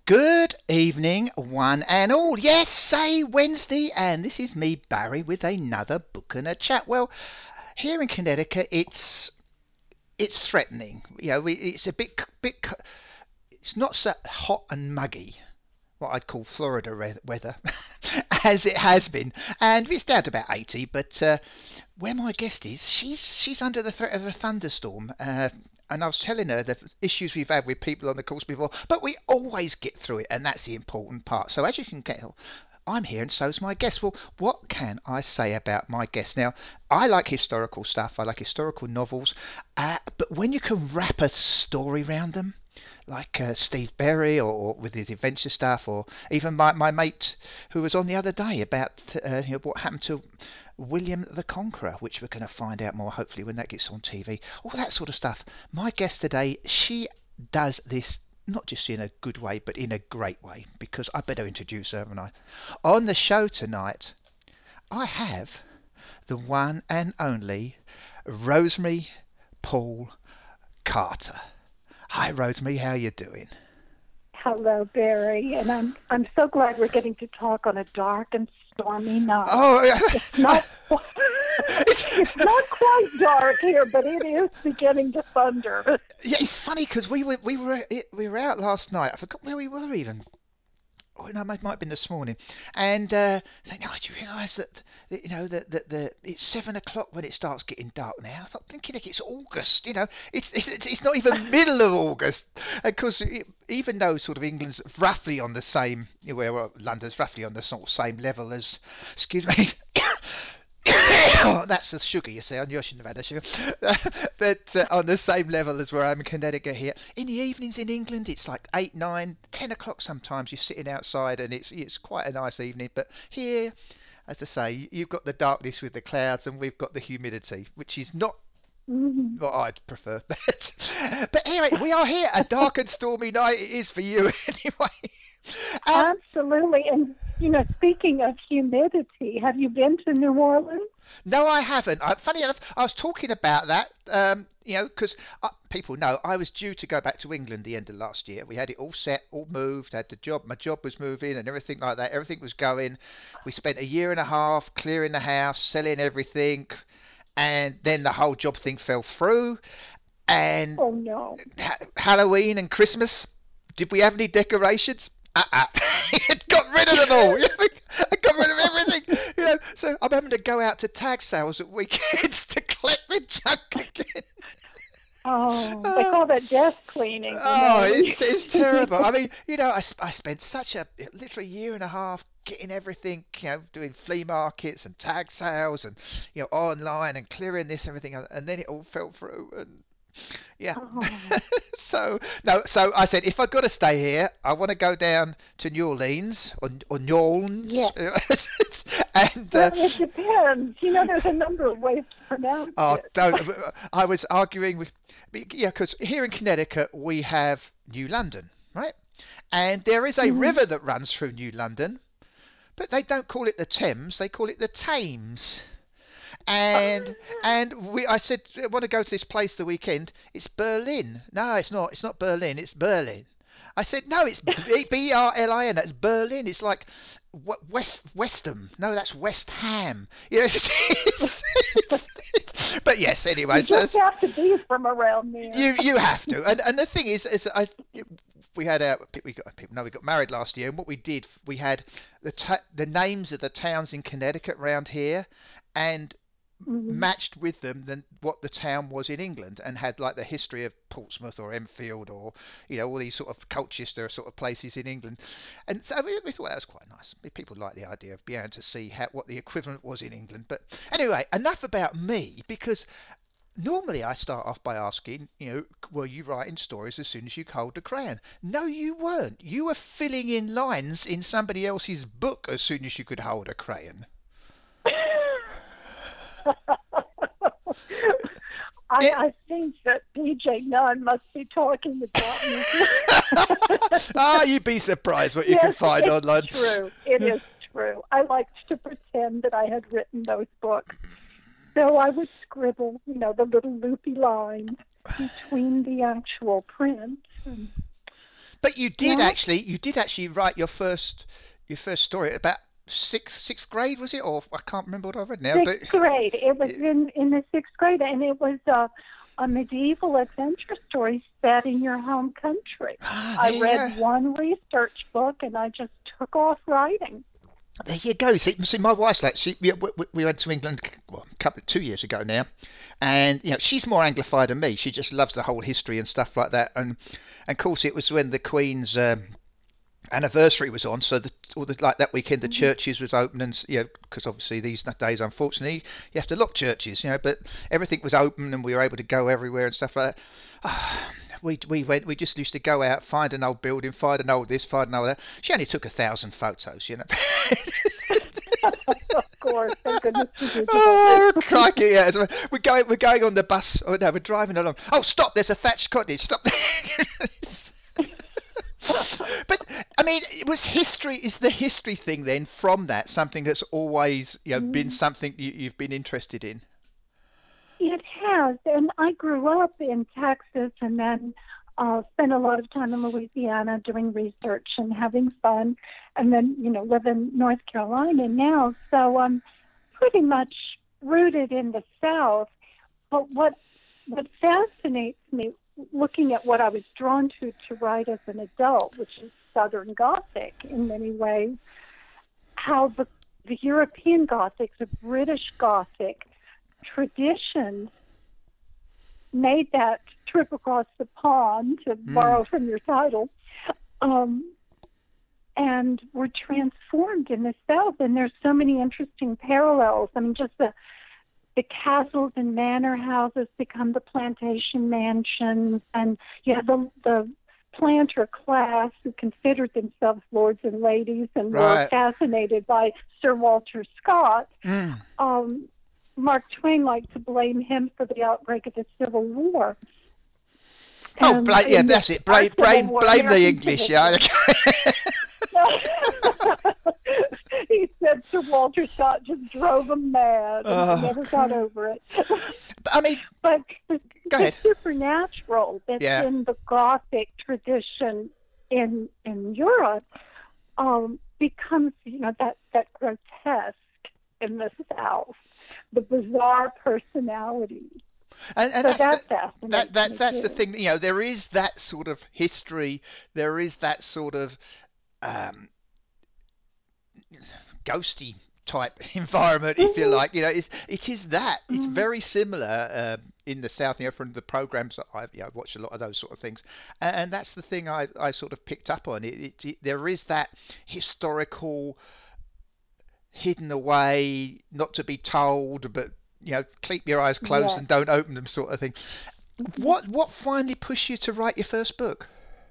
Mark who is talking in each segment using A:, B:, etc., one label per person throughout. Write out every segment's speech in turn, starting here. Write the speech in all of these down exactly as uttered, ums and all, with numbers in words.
A: Good evening, one and all. Yes, say Wednesday, and this is me, Barry, with another book and a chat. Well, here in Connecticut, it's it's threatening. You know, we, it's a bit bit. It's not so hot and muggy, what I'd call Florida re- weather, as it has been, and it's down to about eighty. But uh, where my guest is, she's she's under the threat of a thunderstorm. Uh, and I was telling her the issues we've had with people on the course before, but we always get through it, and that's the important part. So as you can tell, I'm here, and so's my guest. Well, what can I say about my guest? Now, I like historical stuff. I like historical novels, uh, but when you can wrap a story around them, like uh, Steve Berry, or, or with his adventure stuff, or even my, my mate who was on the other day about uh, you know, what happened to William the Conqueror, which we're going to find out more hopefully when that gets on T V. All that sort of stuff. My guest today, she does this not just in a good way, but in a great way, because I better introduce her, haven't I? On the show tonight, I have the one and only Rosemary Paul Carter. Hi, Rosemary. How you doing?
B: Hello, Barry, and I'm I'm so glad we're getting to talk on a dark and stormy night.
A: Oh,
B: It's not it's not quite dark here, but it is beginning to thunder.
A: yeah. It's funny because we were we were we were out last night. I forgot where we were even. Oh no, it might have been this morning. And uh, saying, oh, do you realise that, that you know that that the it's seven o'clock when it starts getting dark now? I thought thinking like it's August. You know, it's it's it's not even middle of August. Because even though sort of England's roughly on the same, you know, where well, London's roughly on the sort of same level as, excuse me. Oh, that's the sugar, you see. I knew I shouldn't have had the sugar. But uh, on the same level as where I'm in Connecticut here. In the evenings in England, it's like eight, nine, ten o'clock sometimes. You're sitting outside and it's it's quite a nice evening. But here, as I say, you've got the darkness with the clouds and we've got the humidity, which is not
B: Mhm.
A: what I'd prefer. But, but anyway, we are here. A dark and stormy night it is for you anyway. Um,
B: Absolutely. And you know, speaking of humidity, have you been to New Orleans?
A: No, I haven't. I, funny enough, I was talking about that, um, you know, because uh, people know I was due to go back to England the end of last year. We had it all set, all moved, had the job, my job was moving and everything like that. Everything was going. We spent a year and a half clearing the house, selling everything, and then the whole job thing fell through. And
B: Oh no.
A: ha- Halloween and Christmas, did we have any decorations? Uh-uh. It got rid of them all. I got rid of everything. You know, so I'm having to go out to tag sales at weekends to collect my junk again.
B: Oh, they
A: Oh,
B: call that death cleaning, you
A: oh,
B: know. When
A: it's it's
B: you...
A: terrible. I mean, you know, I, I spent such a literally year and a half getting everything, you know, doing flea markets and tag sales and you know online and clearing this everything, and then it all fell through. And yeah.
B: Oh.
A: So no, so I said if I got to stay here, I want to go down to New Orleans or, or New Orleans,
B: Yes.
A: and uh,
B: Well, it depends. You know, there's a number of ways to pronounce
A: oh,
B: it.
A: don't. I was arguing with, yeah, because here in Connecticut we have New London, right? And there is a
B: Mhm.
A: river that runs through New London, but they don't call it the Thames; they call it the Thames. and and we I said I want to go to this place the weekend. It's Berlin. No, it's not. It's not Berlin. It's Berlin. I said no. It's B R L I N. That's Berlin. It's like West Westham. No, that's West Ham. Yes. It's, it's, it's, but yes. Anyway,
B: You
A: so
B: just have to be from around there.
A: you you have to. And and the thing is, is I we had a we got people know we got married last year, and what we did we had the ta- the names of the towns in Connecticut around here, and
B: Mhm.
A: matched with them than what the town was in England, and had like the history of Portsmouth or Enfield or you know all these sort of Colchester sort of places in England, and so we, we thought that was quite nice. People like the idea of being able to see how, what the equivalent was in England. But anyway, enough about me because normally I start off by asking, you know, were you writing stories as soon as you hold the crayon? No, you weren't. You were filling in lines in somebody else's book as soon as you could hold a crayon.
B: I,
A: It,
B: I think that D J Nunn must be talking about me.
A: ah, you'd be surprised what you can
B: Yes,
A: find
B: it's
A: online.
B: true. It is true. I liked to pretend that I had written those books. So I would scribble, you know, the little loopy lines between the actual print. And
A: But you did
B: Yeah,
A: actually, you did actually write your first, your first story at about sixth, sixth grade, was it? Or I can't remember what I read now.
B: sixth
A: But
B: grade. It was in in the sixth grade, and it was a, a medieval adventure story set in your home country.
A: ah,
B: I
A: there you
B: read
A: go.
B: one research book, and I just took off writing.
A: There you go. See, see, my wife's like she. We, we, we went to England, well, a couple two years ago now, and you know she's more Anglified than me. She just loves the whole history and stuff like that. And, and of course, it was when the Queen's um, anniversary was on, so the, all the like that weekend the
B: Mhm.
A: churches was open, and you know because obviously these days, unfortunately, you have to lock churches, you know. But everything was open, and we were able to go everywhere and stuff like that. Ah, we we went. We just used to go out, find an old building, find an old this, find an old that. She only took a thousand photos, you know.
B: Of course, thank goodness for digital.
A: Oh, crikey, yeah. So we're going, we're going on the bus. Oh, no, we're driving along. Oh, stop, there's a thatched cottage. Stop. But, I mean, it was history, is the history thing then from that something that's always, you know, been
B: Mm.
A: something you, you've been interested in?
B: It has, and I grew up in Texas, and then uh, spent a lot of time in Louisiana doing research and having fun, and then you know live in North Carolina now. So I'm pretty much rooted in the South. But what what fascinates me, looking at what I was drawn to to write as an adult, which is Southern Gothic in many ways, how the the European Gothic, the British Gothic traditions made that trip across the pond, to
A: Mm,
B: borrow from your title, um, and were transformed in the South. And there's so many interesting parallels. I mean, just the the castles and manor houses become the plantation mansions, and you have the the planter class who considered themselves lords and ladies and were
A: right.
B: fascinated by Sir Walter Scott.
A: Mm.
B: Um, Mark Twain liked to blame him for the outbreak of the Civil War,
A: Oh,
B: and
A: bla- yeah,
B: in this
A: that's it.
B: our
A: Blame,
B: Civil
A: blame,
B: War,
A: blame the
B: American
A: English.
B: Civil
A: Yeah.
B: War. He said Sir Walter Scott just drove him mad, and they
A: Oh,
B: never got
A: God.
B: over it.
A: But, I mean,
B: But the,
A: go
B: the
A: ahead.
B: supernatural that's
A: Yeah.
B: in the Gothic tradition in in Europe um, becomes, you know, that that grotesque in the South, the bizarre personality.
A: And, and
B: So
A: that's the
B: that
A: that
B: fascinates
A: that
B: me
A: that's the
B: too.
A: thing. You know, there is that sort of history. There is that sort of um, ghosty type environment, if you
B: Hmm.
A: like. You know, it, it is that. It's
B: Hmm.
A: very similar um, in the south. You know, from the programs that I've, you know, watched a lot of those sort of things, and, and that's the thing I, I sort of picked up on. It, it, it there is that historical, hidden away, not to be told, but you know, keep your eyes closed
B: Yes.
A: and don't open them, sort of thing.
B: Mhm.
A: What what finally pushed you to write your first book?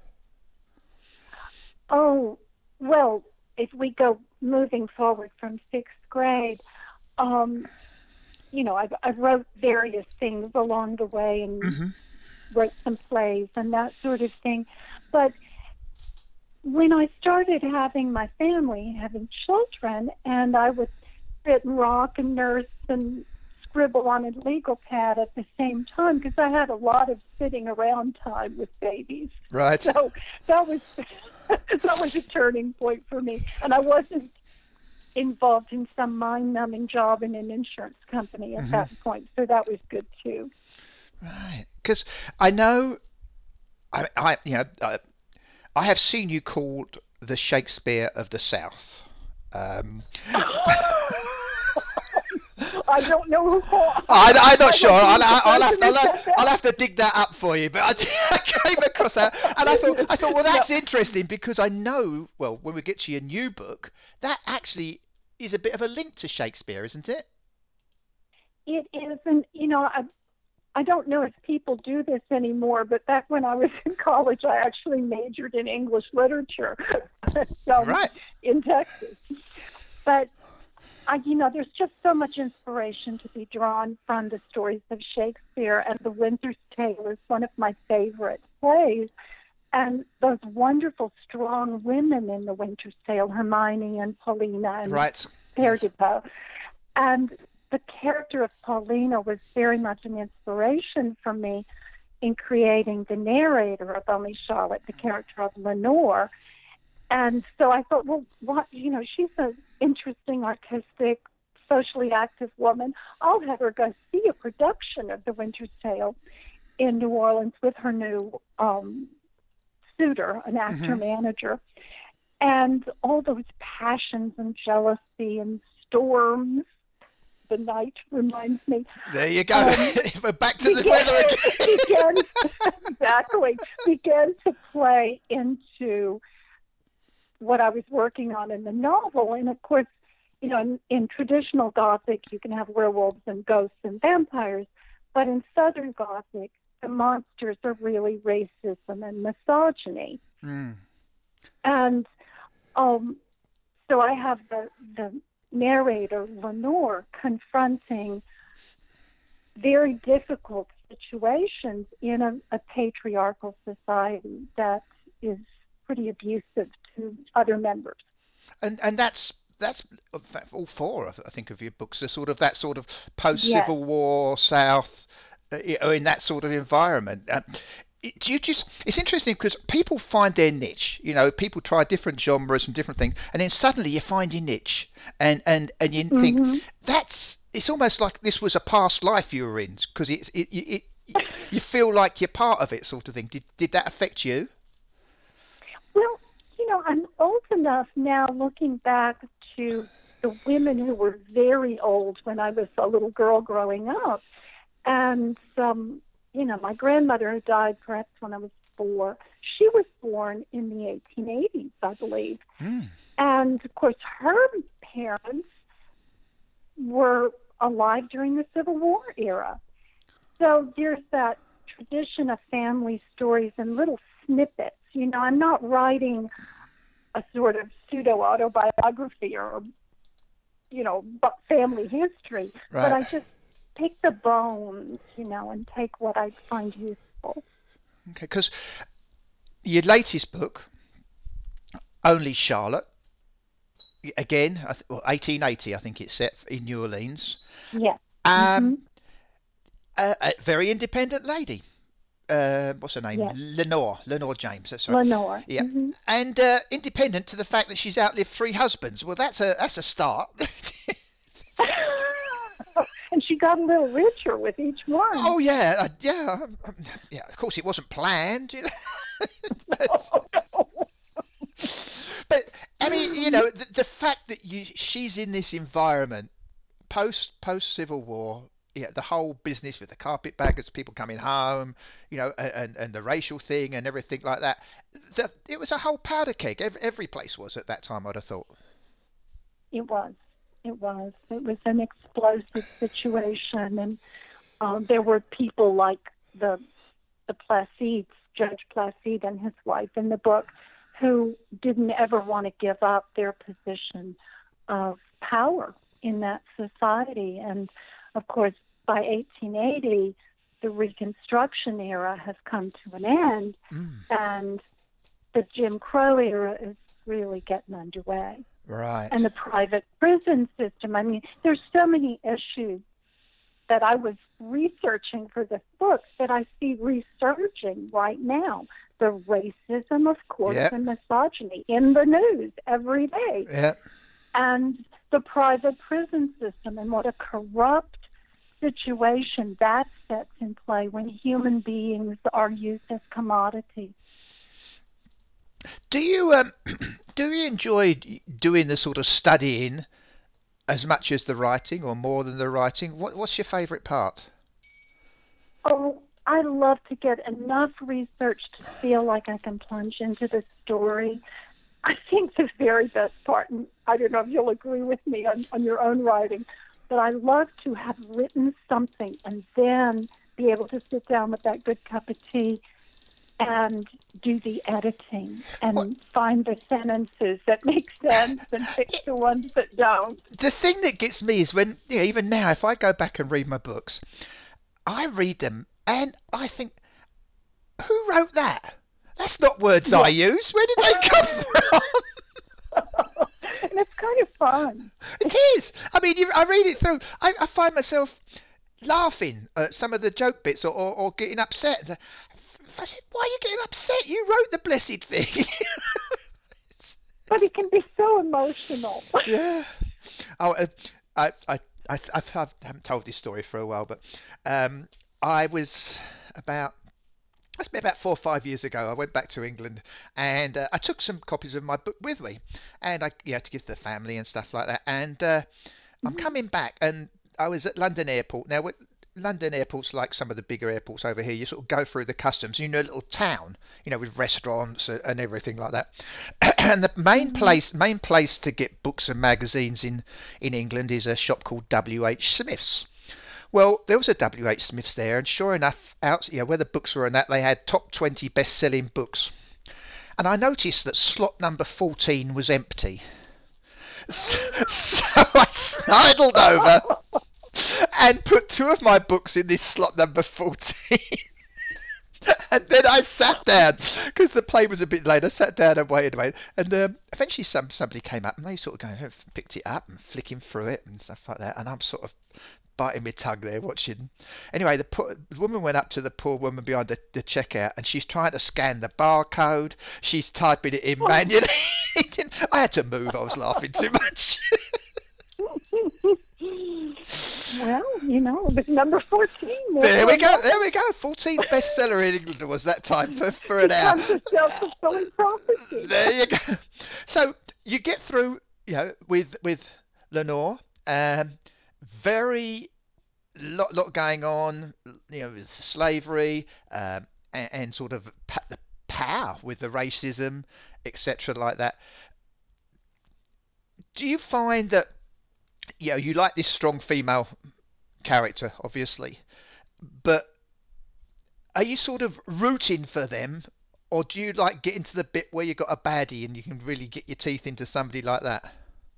B: Oh, well, if we go moving forward from sixth grade, um, you know, I've, I've wrote various things along the way and
A: Hmm.
B: wrote some plays and that sort of thing. But when I started having my family, having children, and I would sit and rock and nurse and scribble on a legal pad at the same time because I had a lot of sitting around time with babies.
A: Right.
B: So that was that was a turning point for me. And I wasn't involved in some mind-numbing job in an insurance company at
A: Hmm.
B: that point, so that was good too.
A: Right. Because I know, I, I, you know, I, I have seen you called the Shakespeare of the South. Um,
B: I don't know who called.
A: I, I'm not
B: I
A: sure.
B: hope he
A: I'll,
B: was the
A: I'll
B: person
A: have to,
B: who
A: I'll, have,
B: said
A: I'll have
B: that.
A: to dig that up for you. But I, I came across that, and I thought, I thought, well,
B: No,
A: that's interesting because I know, well, when we get to your new book, that actually is a bit of a link to Shakespeare, isn't it?
B: it isn't. You know, I I don't know if people do this anymore, but back when I was in college, I actually majored in English literature, um,
A: Right.
B: in Texas. But I, you know, there's just so much inspiration to be drawn from the stories of Shakespeare, and The Winter's Tale is one of my favorite plays. And those wonderful, strong women in The Winter's Tale, Hermione and Paulina and
A: Right. Yes.
B: Perdita. And the character of Paulina was very much an inspiration for me. in creating the narrator of Only Charlotte, the character of Lenore. And so I thought, well, what, you know, she's an interesting, artistic, socially active woman. I'll have her go see a production of The Winter's Tale in New Orleans with her new um, suitor, an actor
A: Mm-hmm.
B: manager. And all those passions and jealousy and storms, the night reminds me,
A: There you go.
B: um,
A: We're back to the
B: began,
A: weather again.
B: began exactly, began to play into what I was working on in the novel. And of course, you know, in, in traditional Gothic, you can have werewolves and ghosts and vampires, but in Southern Gothic, the monsters are really racism and misogyny.
A: Mm.
B: And um, so I have the, the narrator, Lenore, confronting very difficult situations in a, a patriarchal society that is pretty abusive to other members.
A: And and that's that's in fact, all four, I think, of your books are sort of that sort of post
B: Yes.
A: Civil War South, uh, you know, in that sort of environment. Uh, it, do you just it's interesting because people find their niche. You know, people try different genres and different things, and then suddenly you find your niche, and and and you think
B: Mm-hmm.
A: that's it's almost like this was a past life you were in because it's it, it, it you feel like you're part of it, sort of thing. Did did that affect you?
B: Well, you know, I'm old enough now looking back to the women who were very old when I was a little girl growing up. And, um, you know, my grandmother who died perhaps when I was four, she was born in the eighteen eighties, I believe.
A: Mm.
B: And, of course, her parents were alive during the Civil War era. So there's that tradition of family stories and little snippets. You know, I'm not writing a sort of pseudo autobiography or, you know, family history, but
A: Right.
B: I just pick the bones, you know, and take what I find useful.
A: Okay. Because your latest book, Only Charlotte, again, I th- well, eighteen eighty, I think it's set in New Orleans.
B: Yes.
A: Um,
B: Mhm.
A: a, a very independent lady. Uh, what's her name?
B: Yes.
A: Lenore. Lenore James. That's right.
B: Lenore.
A: Yeah,
B: Mhm.
A: and uh, independent to the fact that she's outlived three husbands. Well, that's a that's a start.
B: And she got a little richer with each one.
A: Oh yeah, uh, yeah, um, um, yeah. Of course, it wasn't planned, you know. but,
B: Oh, no.
A: but I mean, you know, the, the fact that you she's in this environment post post Civil War, yeah, the whole business with the carpetbaggers, people coming home, you know, and and the racial thing and everything like that. The, it was a whole powder keg. Every, every place was at that time, I'd have thought.
B: It was. It was. It was an explosive situation, and um, there were people like the the Placides, Judge Placide and his wife in the book, who didn't ever want to give up their position of power in that society. And of course, by eighteen eighty, the Reconstruction era has come to an end,
A: Mm,
B: and the Jim Crow era is really getting underway.
A: right.
B: And the private prison system. I mean, there's so many issues that I was researching for this book that I see resurging right now. The racism, of course,
A: Yeah.
B: and misogyny in the news every day.
A: Yeah.
B: And the private prison system and what a corrupt situation that sets in play when human beings are used as commodities.
A: Do you um do you enjoy doing the sort of studying as much as the writing, or more than the writing? What what's your favourite part?
B: Oh, I love to get enough research to feel like I can plunge into the story. I think the very best part, and I don't know if you'll agree with me on, on your own writing, but I love to have written something and then be able to sit down with that good cup of tea and do the editing
A: What
B: and find the sentences that make sense and fix the ones that don't.
A: the thing that gets me is when, you know, even now, if I go back and read my books, I read them and I think, who wrote that? That's not words I
B: Yes.
A: use. Where did they come from?
B: And it's kind of fun.
A: It is. I mean, you, I read it through. I, I find myself laughing at some of the joke bits, or, or, or getting upset. I said, "Why are you getting upset? You wrote the blessed thing."
B: But it can be so emotional.
A: Yeah. Oh, uh, I, I, I, I haven't told this story for a while, but um, I was about That's been about four or five years ago. I went back to England and uh, I took some copies of my book with me, and I you know, to give to the family and stuff like that. And uh, I'm
B: Mhm.
A: coming back, and I was at London Airport. Now, what- London Airport's like some of the bigger airports over here. You sort of go through the customs, you know, a little town, you know, with restaurants and everything like that. And the main
B: Mhm.
A: place, main place to get books and magazines in in England is a shop called W H Smith's. Well, there was a W H Smith's there, and sure enough, out you know, where the books were and that, they had top twenty best-selling books. And I noticed that slot number fourteen was empty. So, so I sidled over and put two of my books in this slot number fourteen. And then I sat down because the plane was a bit late. I sat down and waited, waited, and um, eventually some somebody came up and they sort of going, picked it up and flicking through it and stuff like that. And I'm sort of biting my tongue there watching. Anyway, the, poor, the woman went up to the poor woman behind the, the checkout, and she's trying to scan the barcode. She's typing it in manually. I had to move. I was laughing too much.
B: Well, you know, it was number fourteen there
A: There
B: for
A: we
B: a
A: go. There
B: moment.
A: we go. fourteenth bestseller in England was that time for, for an hour.
B: Becomes a self-fulfilling prophecy.
A: There you go. So you get through, you know, with with Lenore. Um, very lot lot going on. You know, with slavery, um, and, and sort of pa- the power with the racism, et cetera, like that. Do you find that you know you like this strong female character, obviously, but are you sort of rooting for them, or do you like getting to the bit where you got a baddie and you can really get your teeth into somebody like that?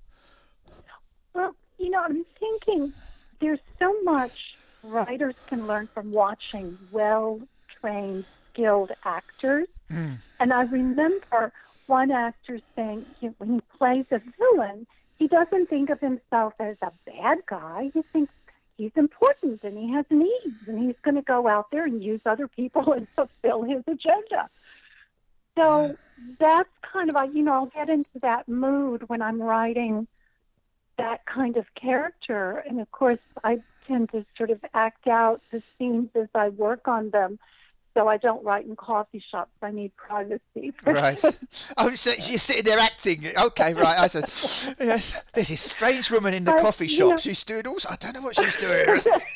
B: Well, you know, I'm thinking there's so much writers can learn from watching well-trained, skilled actors.
A: Mm,
B: And I remember one actor saying he, when he plays a villain, he doesn't think of himself as a bad guy. He thinks he's important and he has needs and he's going to go out there and use other people and fulfill his agenda.
A: yeah.
B: So that's kind of, a, you know, I'll get into that mood when I'm writing that kind of character. And of course, I tend to sort of act out the scenes as I work on them. So I don't write in coffee shops. I need privacy.
A: Right. Oh, so you're sitting there acting. Okay, right. I said, yes, there's this strange woman in the
B: But,
A: coffee
B: you
A: shop.
B: know,
A: She's doing all. I don't know what she's doing.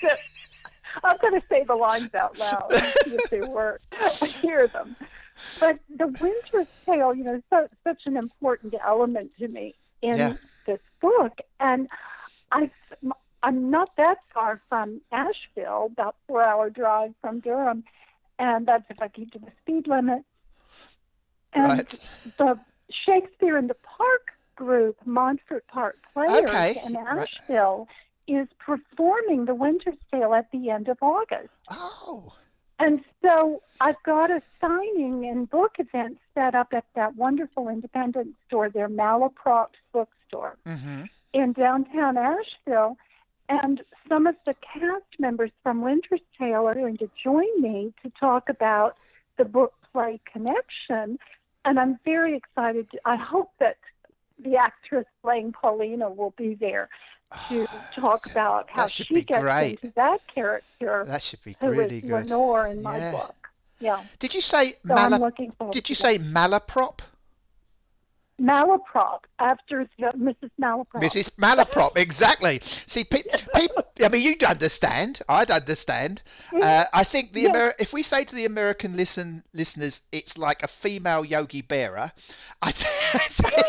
B: I'm going to say the lines out loud and see if they work. I hear them. But the Winter's Tale, you know, so such an important element to me
A: Yeah.
B: in this book. And I, I'm not that far from Asheville, about four hour drive from Durham, and that's if I keep to the speed limit. And
A: Right.
B: the Shakespeare in the Park group, Montfort Park Players
A: Okay.
B: in
A: Right.
B: Asheville, is performing The Winter's Tale at the end of August.
A: Oh.
B: And so I've got a signing and book event set up at that wonderful independent store there, Malaprops Bookstore
A: Mm-hmm.
B: in downtown Asheville. And some of the cast members from Winter's Tale are going to join me to talk about the book play connection. And I'm very excited. To, I hope that the actress playing Paulina will be there to talk about how
A: That should
B: she
A: be
B: gets
A: great.
B: into that character,
A: That should be
B: who is
A: really good.
B: Lenore in my
A: Yeah.
B: book. Yeah.
A: Did you say
B: So I'm
A: mala?
B: looking forward
A: Did you
B: to that.
A: say malaprop?
B: Malaprop, after Missus Malaprop.
A: missus Malaprop, exactly. See, pe- pe- I mean, you'd understand. I'd understand. Uh, I think the
B: Yes,
A: Amer- if we say to the American listen listeners, it's like a female Yogi Berra. I th-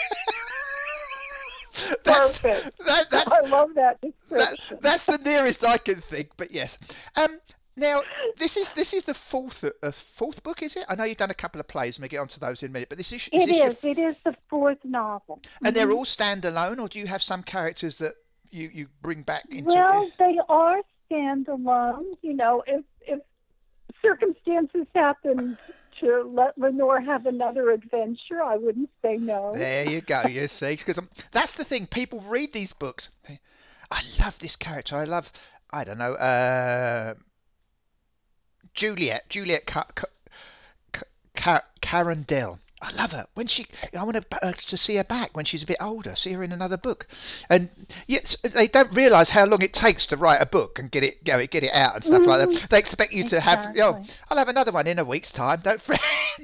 A: that's
B: perfect.
A: that, that's
B: I love that
A: that
B: description.
A: that's the nearest I can think. But yes. Um. Now this is this is the fourth uh, fourth book, is it? I know you've done a couple of plays. We'll get onto those in a minute. But this is is
B: It
A: this your
B: is. It is the fourth novel.
A: and they're
B: Hmm.
A: all standalone, or do you have some characters that you, you bring back into it?
B: Well, they are standalone. You know, if if circumstances happened to let Lenore have another adventure, I wouldn't say no.
A: There you go. You see, because that's the thing. People read these books. They, I love this character. I love. I don't know, uh, Juliet, Juliet Ca- Ca- Ca- Carandel. I love her. When she, I want to, uh, to see her back when she's a bit older. See her in another book, and yet they don't realise how long it takes to write a book and get it, you know, get it out and stuff like
B: Hmm.
A: that. They expect you to have, you know,
B: Exactly.
A: I'll have another one in a week's time. Don't fret.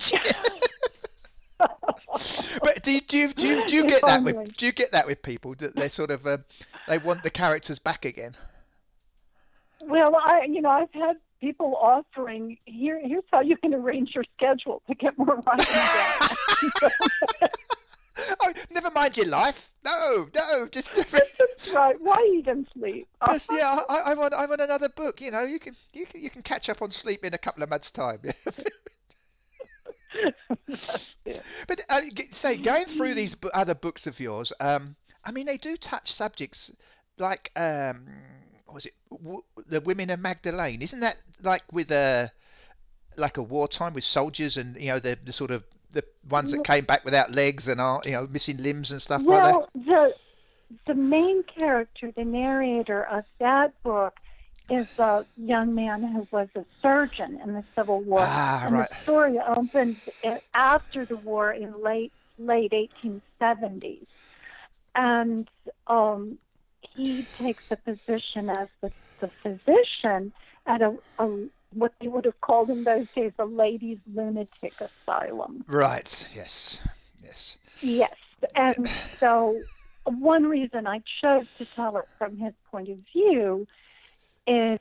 A: But do you, do you, do you, do you
B: If
A: get that with
B: only.
A: do you get that with people that they're sort of um, they want the characters back again?
B: Well, I, you know, I've had people offering here. Here's how you can arrange your schedule to get more writing done.
A: Oh, never mind your life. No, no, just
B: That's right. Why eat and sleep?
A: just yeah. I, I want I want another book. You know, you can you can you can catch up on sleep in a couple of months' time.
B: That's it.
A: But uh, g- say going through these b- other books of yours, um, I mean they do touch subjects like um, what was it w- the women of Magdalene? Isn't that like with a like a wartime with soldiers and you know the the sort of the ones that came back without legs and are you know missing limbs and stuff like that?
B: Well, the the main character, the narrator of that book, is a young man who was a surgeon in the Civil War,
A: Ah,
B: and the
A: right,
B: story opens a- after the war in late late eighteen seventies, and um, he takes a position as the, the physician at a, a what they would have called in those days a ladies' lunatic asylum.
A: right, yes, yes.
B: Yes, and so one reason I chose to tell it from his point of view is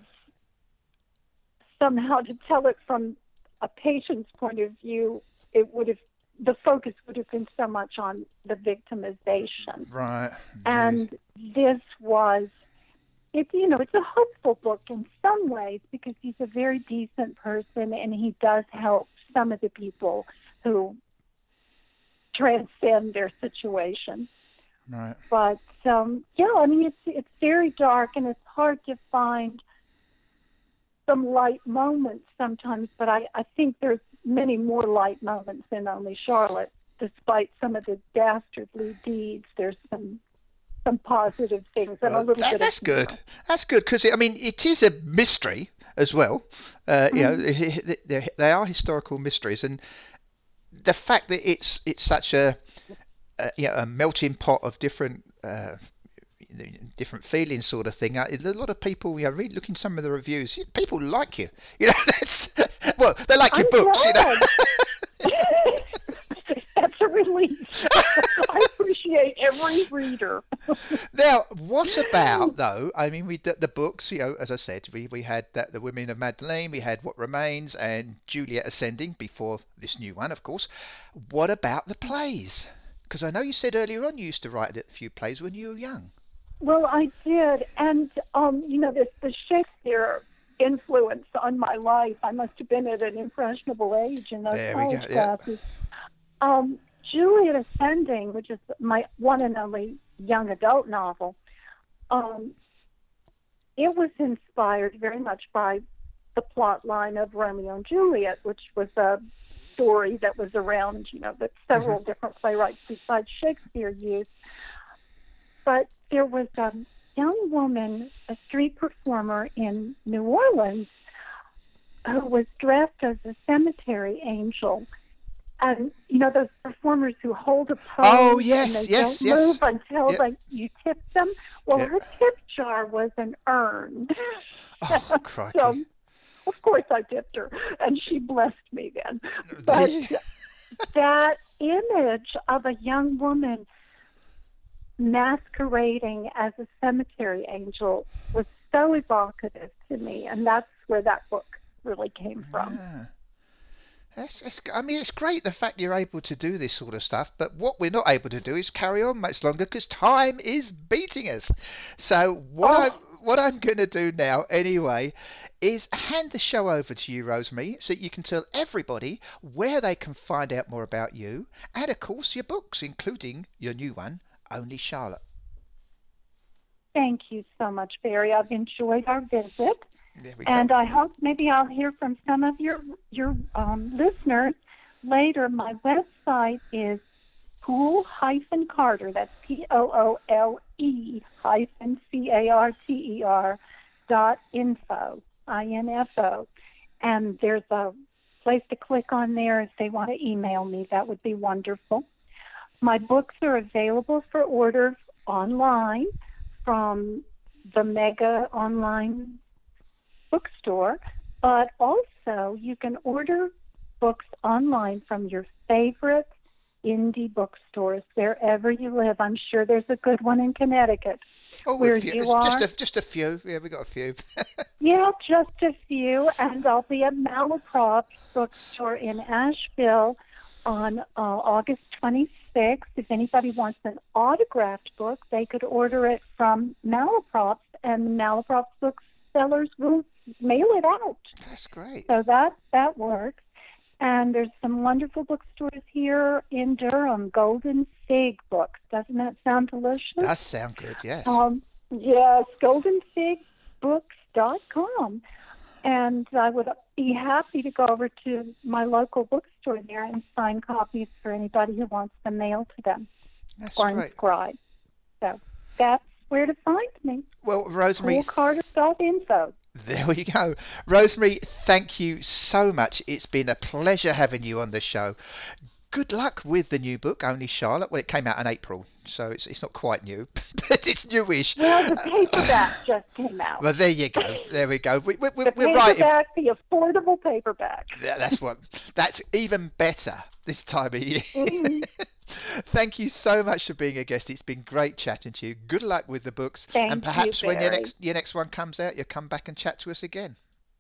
B: somehow to tell it from a patient's point of view, it would have the focus would have been so much on the victimization.
A: Right, indeed.
B: And this was it you know, it's a hopeful book in some ways because he's a very decent person and he does help some of the people who transcend their situation.
A: Right.
B: But um, yeah, I mean, it's it's very dark and it's hard to find some light moments sometimes. But I I think there's many more light moments than only Charlotte. Despite some of the dastardly deeds, there's some some positive things and a
A: Well,
B: little
A: that,
B: bit of
A: that's good.
B: humor.
A: That's good because I mean it is a mystery as well. Uh, you know,
B: Mm-hmm.
A: they, they are historical mysteries, and the fact that it's it's such a, a you know, a melting pot of different uh, different feelings sort of thing. Uh, A lot of people, you know, read looking some of the reviews. People like you. You know, that's, well, they like your
B: I'm
A: books. You know.
B: glad. That's a relief. I appreciate every reader.
A: Now, what about though? I mean, we did the books. You know, as I said, we we had that the Women of Madeleine, we had What Remains, and Juliet Ascending before this new one, of course. What about the plays? Because I know you said earlier on you used to write a few plays when you were young.
B: Well, I did, and um, you know, this the Shakespeare influence on my life. I must have been at an impressionable age in those
A: There we go.
B: college
A: Yep.
B: classes. Um, Juliet Ascending, which is my one and only young adult novel, um, it was inspired very much by the plot line of Romeo and Juliet, which was a story that was around, you know, that
A: Hmm.
B: several different playwrights besides Shakespeare used. But there was a young woman, a street performer in New Orleans, who was dressed as a cemetery angel. And you know those performers who hold a
A: Oh
B: pose and
A: yes,
B: they don't
A: yes,
B: move
A: yes.
B: until
A: Yep.
B: like you tip them. Well,
A: Yep.
B: her tip jar was an urn.
A: Oh crikey.
B: So of course I tipped her, and she blessed me then. But
A: There
B: that image of a young woman masquerading as a cemetery angel was so evocative to me, and that's where that book really came from.
A: Yeah. That's, that's, I mean, it's great the fact you're able to do this sort of stuff, but what we're not able to do is carry on much longer because time is beating us. So what I
B: Oh,
A: what I'm going to do now, anyway, is hand the show over to you, Rosemary, so you can tell everybody where they can find out more about you, and of course your books, including your new one, Only Charlotte.
B: thank you so much, Barry. I've enjoyed our visit,
A: There we go.
B: and I hope maybe I'll hear from some of your your um, listeners later. My website is Poole hyphen Carter. That's P O O L E hyphen C A R T E R dot info, I N F O. And there's a place to click on there if they want to email me. That would be wonderful. My books are available for order online from the Mega online bookstore, but also you can order books online from your favorite indie bookstores wherever you live. I'm sure there's a good one in Connecticut
A: Oh, a
B: where
A: few,
B: you
A: just
B: are.
A: a just a few. Yeah, we got a few.
B: Yeah, just a few, and I'll be at Malaprop Bookstore in Asheville on uh, August twenty-sixth. If anybody wants an autographed book, they could order it from Malaprops, and the Malaprops booksellers will mail it out.
A: That's great.
B: So that that works. And there's some wonderful bookstores here in Durham. Golden Fig Books. Doesn't that sound delicious?
A: Does sound good, yes.
B: Um, yes, golden fig books dot com. And I would be happy to go over to my local bookstore there and sign copies for anybody who wants them mailed to them
A: That's
B: or
A: great.
B: inscribed. So that's where to find me.
A: Well, Rosemary,
B: Pool Carter dot info.
A: there we go. Rosemary, thank you so much. It's been a pleasure having you on the show. Good luck with the new book, Only Charlotte. Well, it came out in April, so it's it's not quite new, but it's newish.
B: Well, the
A: Uh,
B: paperback just came out.
A: well, there you go. There we go. We, we, we-
B: The
A: we're right. If,
B: paperback, the affordable paperback.
A: that's what. That's even better this time of year.
B: Hmm.
A: Thank you so much for being a guest. It's been great chatting to you. Good luck with the books, and
B: Thank you,
A: perhaps when your
B: Barry.
A: next your next one comes out, you'll come back and chat to us again.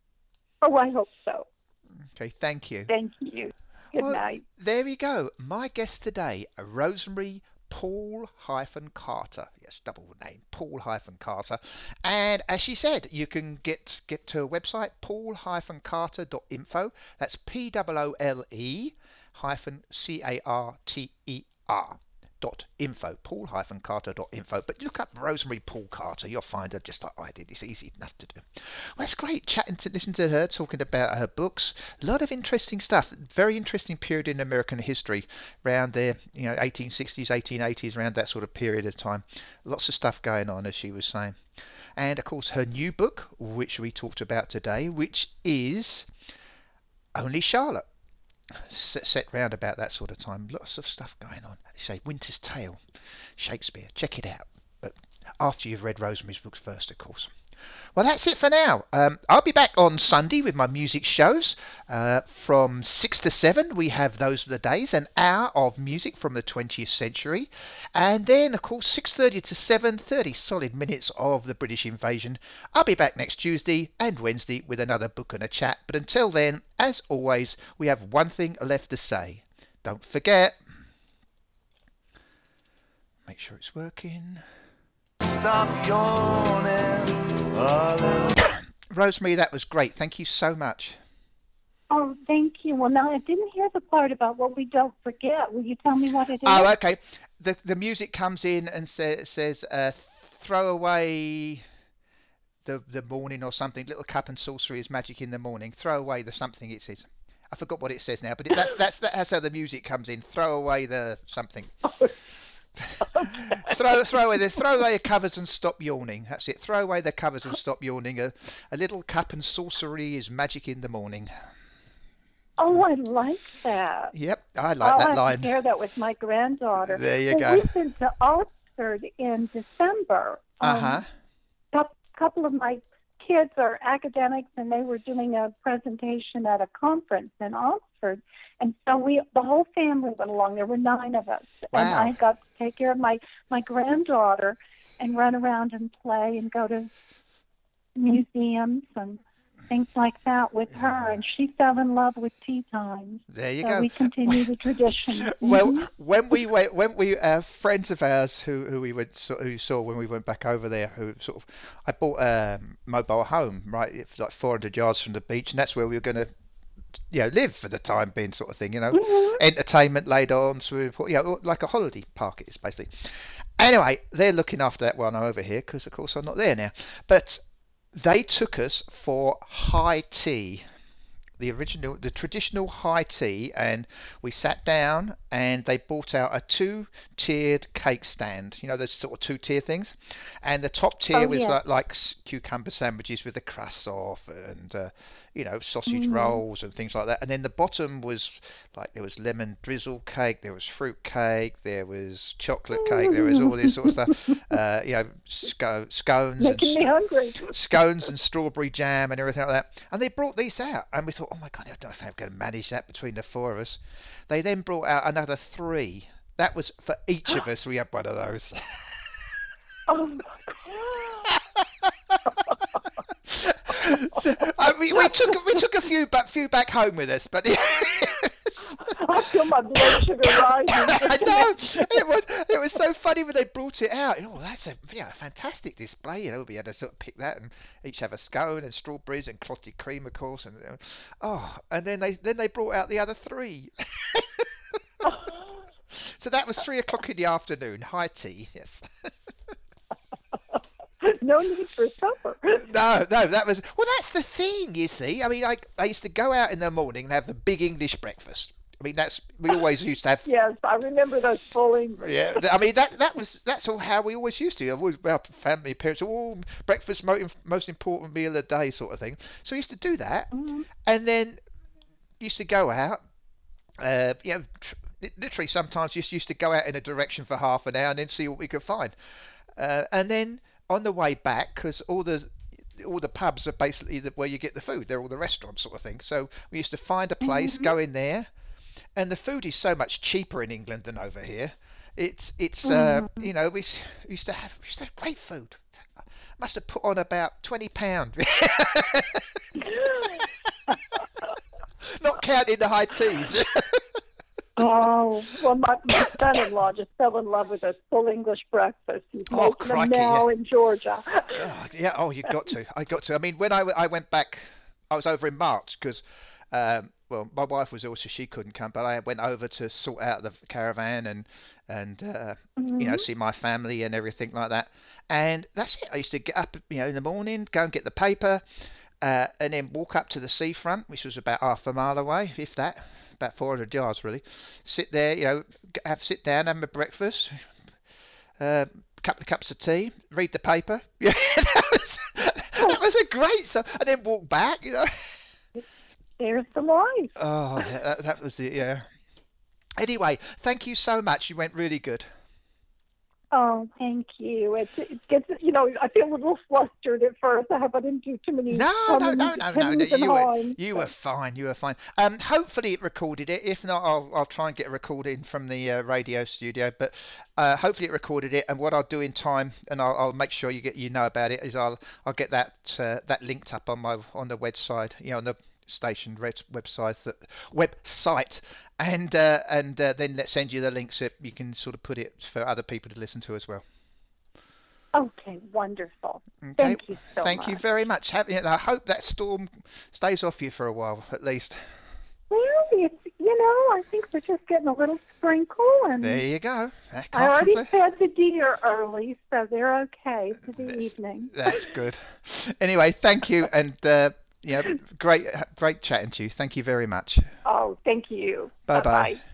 B: Oh, I hope so.
A: Okay, thank you.
B: Thank you. Good
A: Well,
B: night.
A: there we go. My guest today, Rosemary Paul hyphen Carter. Yes, double name, Paul hyphen Carter. And as she said, you can get get to her website, paul hyphen carter dot info. That's P O O L E hyphen C A R T E R dot info, paul hyphen carter dot info. But look up Rosemary Paul Carter, you'll find her just like I did. It's easy enough to do. Well, it's great chatting to listen to her talking about her books. A lot of interesting stuff. Very interesting period in American history, around the you know eighteen sixties, eighteen eighties, around that sort of period of time. Lots of stuff going on, as she was saying. And of course, her new book, which we talked about today, which is Only Charlotte, set, set round about that sort of time. Lots of stuff going on. They say Winter's Tale, Shakespeare. Check it out. But after you've read Rosemary's books first, of course. Well, that's it for now. Um, I'll be back on Sunday with my music shows. Uh, from six to seven, we have those are the days, an hour of music from the twentieth century. And then, of course, six thirty to seven thirty, solid minutes of the British invasion. I'll be back next Tuesday and Wednesday with another book and a chat. But until then, as always, we have one thing left to say. Don't forget, make sure it's working. Stop yawning a little. Rosemary, that was great. Thank you so much.
B: Oh, thank you. Well, now I didn't hear the part about what we don't forget. Will you tell me what it is?
A: Oh, okay. The the music comes in and sa- says, uh, "Throw away the the morning" or something. Little cup and saucer is magic in the morning. Throw away the something. It says. I forgot what it says now, but it, that's that's that's how the music comes in. Throw away the something. throw
B: Okay.
A: throw away the throw away the covers and stop yawning. That's it. Throw away the covers and stop yawning. A, a little cup and saucery is magic in the morning.
B: Oh, I like that.
A: Yep, I like
B: I'll
A: that
B: have to
A: line.
B: share that with my granddaughter.
A: There you
B: Well,
A: go.
B: we've been to Oxford in December.
A: Uh huh.
B: Um, a couple of my kids are academics, and they were doing a presentation at a conference in Oxford. And so we, the whole family went along. There were nine of us, and I
A: Wow.
B: got to take care of my my granddaughter and run around and play and go to museums and things like that with her. And she fell in love with tea times.
A: There you
B: So
A: go.
B: we continue the tradition.
A: Well,
B: Hmm.
A: when we went, when we uh, friends of ours who who we went saw, who saw when we went back over there, who sort of, I bought a mobile home right, it's like four hundred yards from the beach, and that's where we were going to, you know, live for the time being, sort of thing, you know,
B: Hmm.
A: entertainment laid on, swimming pool, you know, like a holiday park it is basically. Anyway, they're looking after that while I'm over here because, of course, I'm not there now. But they took us for high tea. the original, the traditional high tea, and we sat down, and they brought out a two-tiered cake stand. You know, those sort of two-tier things, and the top tier
B: Oh,
A: was
B: yes.
A: like like cucumber sandwiches with the crust off, and uh, you know, sausage
B: Mm.
A: rolls and things like that. And then the bottom was like there was lemon drizzle cake, there was fruit cake, there was chocolate cake, there was all this sort of stuff. Uh, you know, sco- scones and
B: Making me
A: st-
B: hungry.
A: scones and strawberry jam and everything like that. And they brought these out, and we thought, oh my god, I don't know if I'm going to manage that between the four of us. They then brought out another three. That was for each of us. We had one of those.
B: Oh my God.
A: So, I, we, we took we took a few back few back home with us, but yes.
B: I feel my blood sugar rising
A: I
B: just
A: know
B: imagining.
A: it was it was so funny when they brought it out. You know, oh, that's a yeah, fantastic display. You know, we had to sort of pick that and each have a scone and strawberries and clotted cream, of course. And uh, oh, and then they then they brought out the other three. So that was three o'clock in the afternoon. High tea, yes.
B: No need for supper.
A: No, no, that was well. That's the thing, you see. I mean, I I used to go out in the morning and have a big English breakfast. I mean, that's we always used to have.
B: Yes, I remember those full English.
A: Yeah, I mean that that was that's all how we always used to. I've always our family parents, oh, breakfast most most important meal of the day sort of thing. So we used to do that,
B: Mm,
A: and then used to go out. Uh, you know, tr- literally sometimes just used to go out in a direction for half an hour and then see what we could find. Uh, and then on the way back, because all the all the pubs are basically the, where you get the food. They're all the restaurants sort of thing. So we used to find a place,
B: mhm,
A: go in there, and the food is so much cheaper in England than over here. It's it's uh,
B: mhm.
A: you know we used to have we used to have great food. Must have put on about twenty pound, not counting the high teas.
B: Oh, well, my, my son-in-law just fell in love with a full English breakfast. He's
A: Oh
B: making them
A: crikey, yeah.
B: now in Georgia.
A: Oh, yeah. Oh, you got to. I got to. I mean, when I, I went back, I was over in March because, um, well, my wife was ill, so she couldn't come. But I went over to sort out the caravan and and uh, you know
B: Mhm,
A: see my family and everything like that. And that's it. I used to get up, you know, in the morning, go and get the paper, uh, and then walk up to the seafront, which was about half a mile away, if that, about four hundred yards really. Sit there, you know, have sit down, have my breakfast, uh, a couple of cups of tea, read the paper. Yeah, that was that was a great song. And then walk back, you know.
B: there's the life.
A: Oh, yeah, that, that was it. Yeah. Anyway, thank you so much. You went really good.
B: Oh, thank you. It, it gets, you know, I feel a little flustered at first. I hope I didn't do too many
A: No, no,
B: hummings,
A: no, no, no, no.
B: hemmings, and
A: You were
B: hawings.
A: you were
B: But
A: fine. You were fine. Um, hopefully it recorded it. If not, I'll I'll try and get a recording from the uh, radio studio. But uh, hopefully it recorded it. And what I'll do in time, and I'll, I'll make sure you get you know about it, is I'll I'll get that uh, that linked up on my on the website, you know, on the station red website that website, and uh, and uh, then let's send you the link so you can sort of put it for other people to listen to as well.
B: okay, wonderful.
A: Okay,
B: Thank you so
A: thank you
B: much.
A: very much. Have, I hope that storm stays off you for a while, at least.
B: Well, it's, you know, I think we're just getting a little sprinkle,
A: There
B: and
A: you go. I
B: I
A: can't
B: already
A: complain.
B: fed the deer early, so they're okay for the
A: That's,
B: evening.
A: that's good. Anyway, thank you, and uh, yeah, great, great chatting to you. Thank you very much.
B: Oh, thank you.
A: Bye
B: Bye
A: bye.
B: bye.